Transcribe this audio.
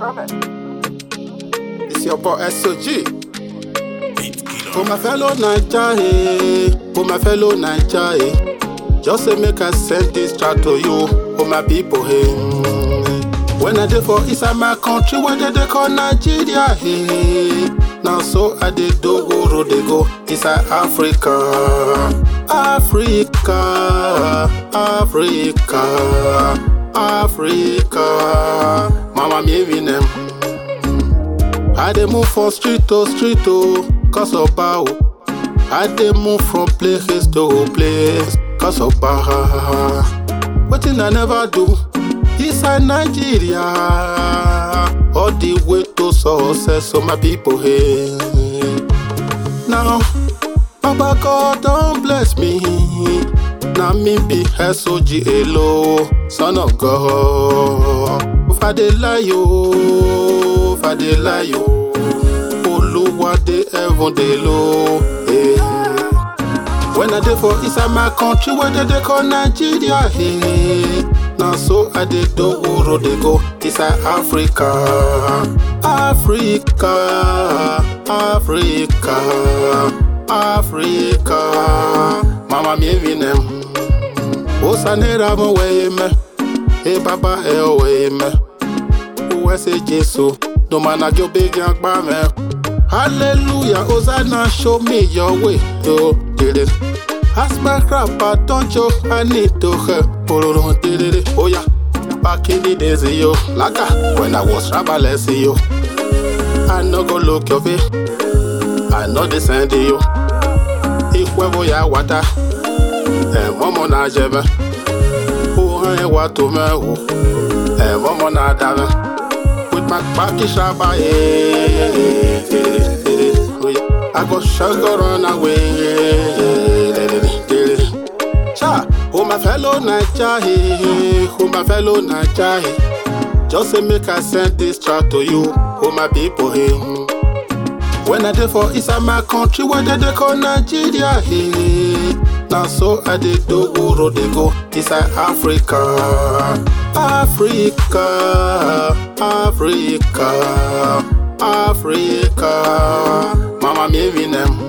It's your boy SOG. For my fellow Naija, for my fellow Naija, just say make I send this track to you, for my people, When I dey for inside my country, where they call Nigeria, Now so I dey do go, they go inside Africa, Africa, Africa, Africa. Mama me them. I dey move from street to street cause of bow. I dey move from place to place cause of bow. Wetin I never do inside Nigeria, all the way to success, so my people here. Now, Baba God don't bless me. Now me be SOG Elo, son of God. If I dey lie yo, if I dey lie yo, Oluwa dey heaven dey low. When I dey for inside my country, where they call Nigeria, Now so I dey do go, they go inside Africa, Africa, Africa, Africa. Mama me them. Osanera mo way me, Baba way me. Who say Jesus? No man a go big young man. Hallelujah, Hosanna, show me your way. Yo, did it. Ask my grandpa, don't you? I need to help. Oh yeah, back in the days, yo, Laka, when I was rabbaless, yo. I no go look your way. I know the send you. If we go ya water, momo na jebe. Oh, I want to me, momo na dame. With my backy shaba, I go sugar run away. Cha, oh my fellow Naija, oh my fellow Naija, just say make I send this track to you, oh my people, When I dey for inside my country, where they call Nigeria, Now so I dey do go, they go inside Africa, Africa, Africa, Africa. Mama me them.